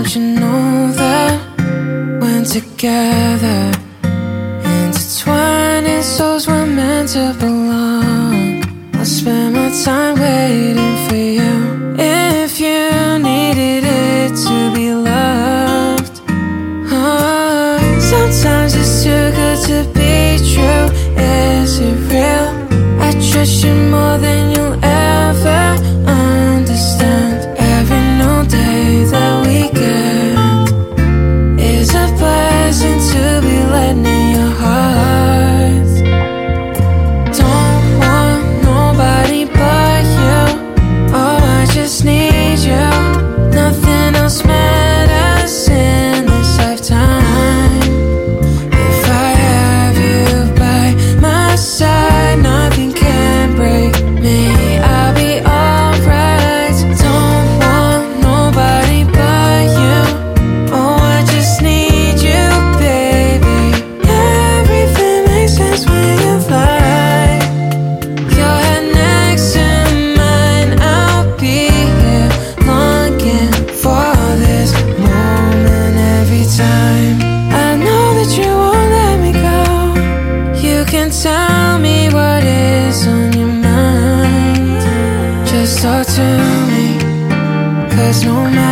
Don't you know that when together, intertwining souls were meant to belong? I'll spend my time waiting for you. If you needed it to be loved, sometimes it's too good to be true. Is it real? I trust you more than you'll ever understand. Every new day that we get is a blessing to be letting in your heart. Don't want nobody but you. Oh, I just need you. Nothing else matters in this lifetime. If I have you by my side, nothing can break me. I'll be alright. Don't want nobody but you. Oh, I just need you, baby. Everything makes sense when you fly. Your head next to mine, I'll be here longing for this moment every time. I know that you won't let me go. You can tell me what is on your mind. Just talk to me, 'cause no matter